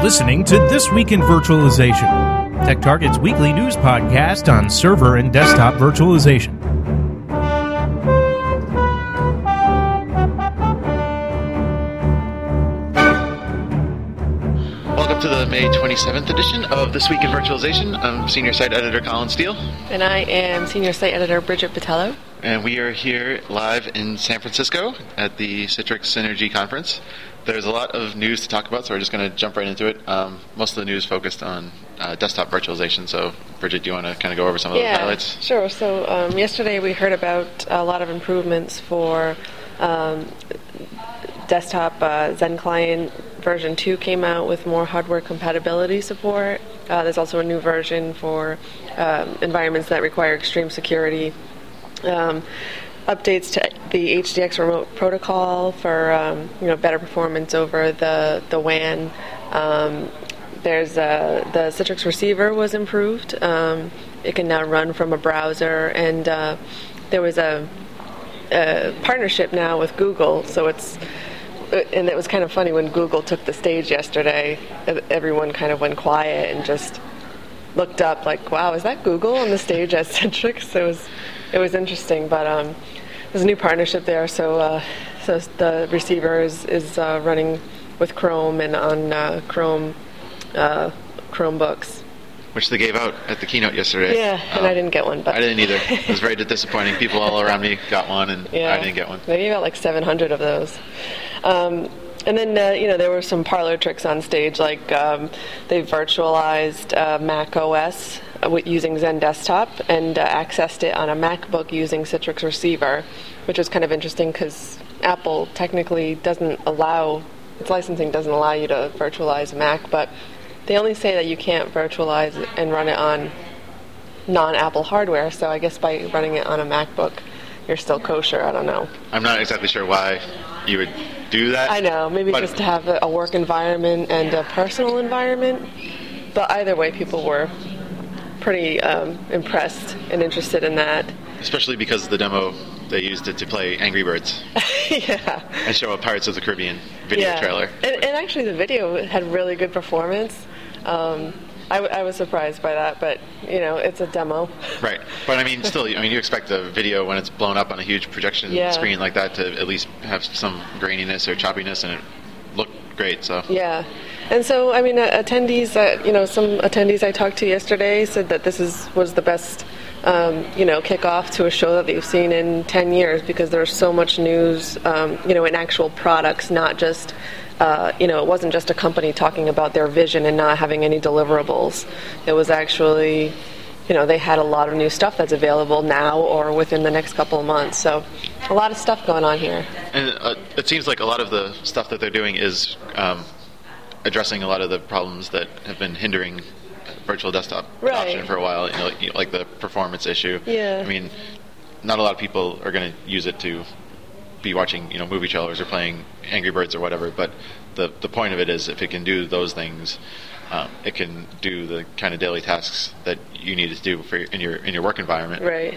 listening to This Week in Virtualization, TechTarget's weekly news podcast on server and desktop virtualization. Welcome to the May 27th edition of This Week in Virtualization. I'm Senior Site Editor Colin Steele. And I am Senior Site Editor Bridget Patello. And we are here live in San Francisco at the Citrix Synergy Conference. There's a lot of news to talk about, so we're just going to jump right into it. Most of the news focused on desktop virtualization, so Bridget, do you want to kind of go over some of those highlights? Sure. So yesterday we heard about a lot of improvements for desktop. Zen Client version 2 came out with more hardware compatibility support. There's also a new version for environments that require extreme security. Updates to the HDX remote protocol for better performance over the WAN. There's the Citrix receiver was improved. It can now run from a browser, and there was a partnership now with Google. So and it was kind of funny when Google took the stage yesterday. Everyone kind of went quiet and just looked up, like, "Wow, is that Google on the stage at Citrix?" It was interesting, but there's a new partnership there. So the receiver is running with Chrome and on Chromebooks, which they gave out at the keynote yesterday. Yeah, and I didn't get one. But I didn't either. It was very disappointing. People all around me got one, and I didn't get one. They gave out like 700 of those. And then, there were some parlor tricks on stage, like they virtualized Mac OS using Zen Desktop and accessed it on a MacBook using Citrix Receiver, which was kind of interesting because Apple technically its licensing doesn't allow you to virtualize Mac, but they only say that you can't virtualize and run it on non-Apple hardware, so I guess by running it on a MacBook, you're still kosher. I don't know. I'm not exactly sure why you would do that. I know, maybe just to have a work environment and a personal environment. But either way, people were pretty impressed and interested in that. Especially because the demo, they used it to play Angry Birds. Yeah. And show a Pirates of the Caribbean video trailer. And actually the video had really good performance. I was surprised by that, but, it's a demo. Right. But, you expect a video when it's blown up on a huge projection screen like that to at least have some graininess or choppiness, and it looked great, so. Yeah. And so, attendees, some attendees I talked to yesterday said that this was the best, kickoff to a show that they've seen in 10 years because there's so much news, in actual products, not just... it wasn't just a company talking about their vision and not having any deliverables. It was actually, they had a lot of new stuff that's available now or within the next couple of months. So a lot of stuff going on here. And it seems like a lot of the stuff that they're doing is addressing a lot of the problems that have been hindering virtual desktop adoption for a while, like the performance issue. Yeah. Not a lot of people are going to use it to be watching, movie trailers or playing Angry Birds or whatever, but the point of it is if it can do those things, it can do the kind of daily tasks that you need to do in your work environment. Right.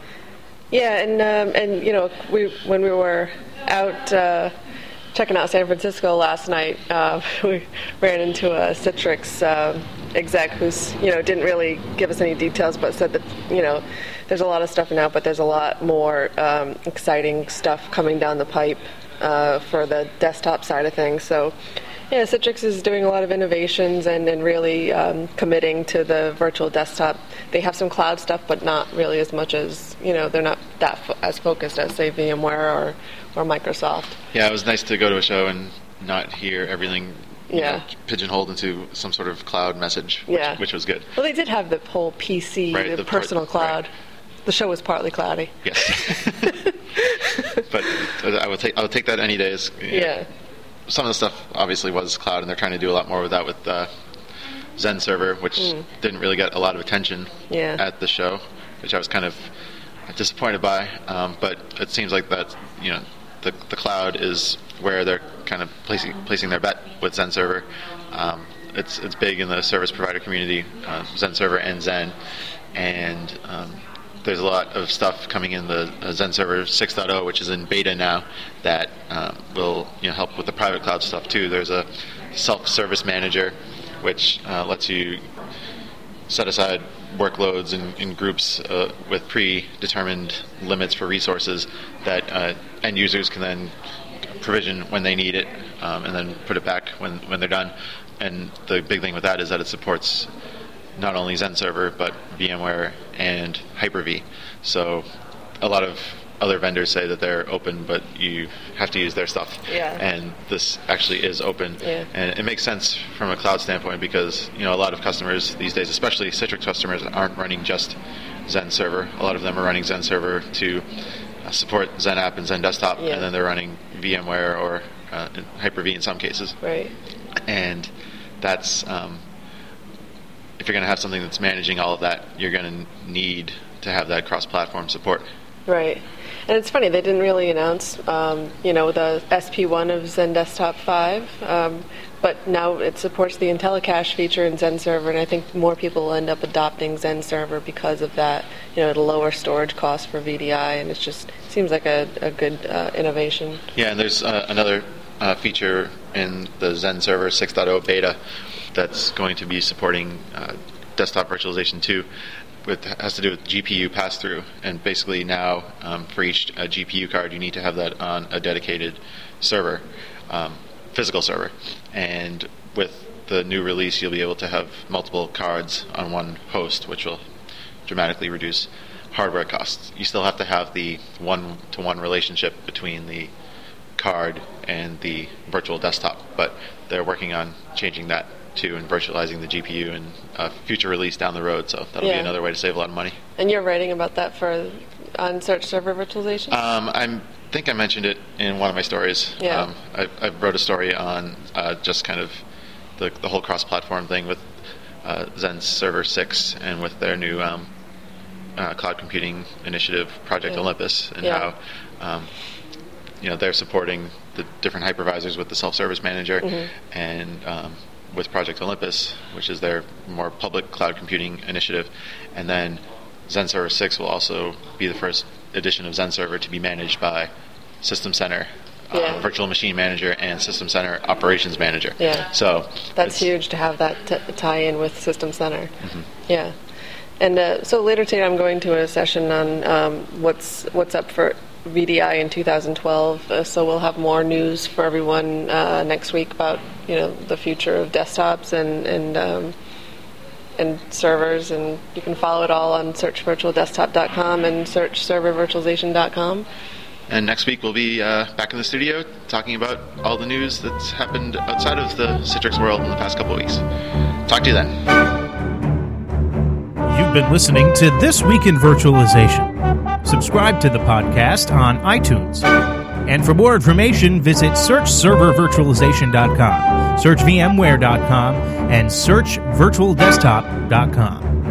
Yeah, and when we were out checking out San Francisco last night, we ran into a Citrix exec who's didn't really give us any details, but said that there's a lot of stuff now, but there's a lot more exciting stuff coming down the pipe for the desktop side of things. So, Citrix is doing a lot of innovations and really committing to the virtual desktop. They have some cloud stuff, but not really as much as, they're not that as focused as, say, VMware or Microsoft. Yeah, it was nice to go to a show and not hear everything pigeonholed into some sort of cloud message, which was good. Well, they did have the whole PC, the personal cloud. Right. The show was partly cloudy. Yes. But I would take that any days. Some of the stuff obviously was cloud, and they're trying to do a lot more with that with Zen Server, which didn't really get a lot of attention at the show, which I was kind of disappointed by. But it seems like that the cloud is where they're kind of placing their bet with Zen Server. It's big in the service provider community, Zen Server and Zen, and there's a lot of stuff coming in the Zen Server 6.0, which is in beta now, that will help with the private cloud stuff too. There's a self-service manager which lets you set aside workloads in groups with predetermined limits for resources that end users can then provision when they need it, and then put it back when they're done. And the big thing with that is that it supports not only Zen Server, but VMware and Hyper-V. So a lot of other vendors say that they're open, but you have to use their stuff. Yeah. And this actually is open. Yeah. And it makes sense from a cloud standpoint because, a lot of customers these days, especially Citrix customers, aren't running just Zen Server. A lot of them are running Zen Server to support Zen App and Zen Desktop, and then they're running VMware or Hyper-V in some cases. Right. And that's, if you're going to have something that's managing all of that, you're going to need to have that cross-platform support. Right. And it's funny, they didn't really announce, the SP1 of Zen Desktop 5, but now it supports the IntelliCache feature in Zen Server, and I think more people will end up adopting Zen Server because of that. It'll lower storage costs for VDI, and it just seems like a good innovation. Yeah, and there's another feature in the Zen Server 6.0 beta that's going to be supporting desktop virtualization too. Has to do with GPU pass-through, and basically now for each GPU card you need to have that on a dedicated server, physical server, and with the new release you'll be able to have multiple cards on one host, which will dramatically reduce hardware costs. You still have to have the one-to-one relationship between the card and the virtual desktop, but they're working on changing that too and virtualizing the GPU and future release down the road, so that'll be another way to save a lot of money. And you're writing about that on Search Server Virtualization? I think I mentioned it in one of my stories. Yeah. I wrote a story on just kind of the whole cross-platform thing with Zen Server 6 and with their new cloud computing initiative, Project Olympus, and how they're supporting the different hypervisors with the self-service manager, and with Project Olympus, which is their more public cloud computing initiative. And then Zen Server 6 will also be the first edition of Zen Server to be managed by System Center, Virtual Machine Manager, and System Center Operations Manager. Yeah. So that's huge to have that tie in with System Center. Yeah. And so later today I'm going to a session on what's up for VDI in 2012, so we'll have more news for everyone next week about the future of desktops and servers, and you can follow it all on searchvirtualdesktop.com and searchservervirtualization.com. And next week we'll be back in the studio talking about all the news that's happened outside of the Citrix world in the past couple of weeks. Talk to you then. You've been listening to This Week in Virtualization. Subscribe to the podcast on iTunes. And for more information, visit searchservervirtualization.com, searchvmware.com, and searchvirtualdesktop.com.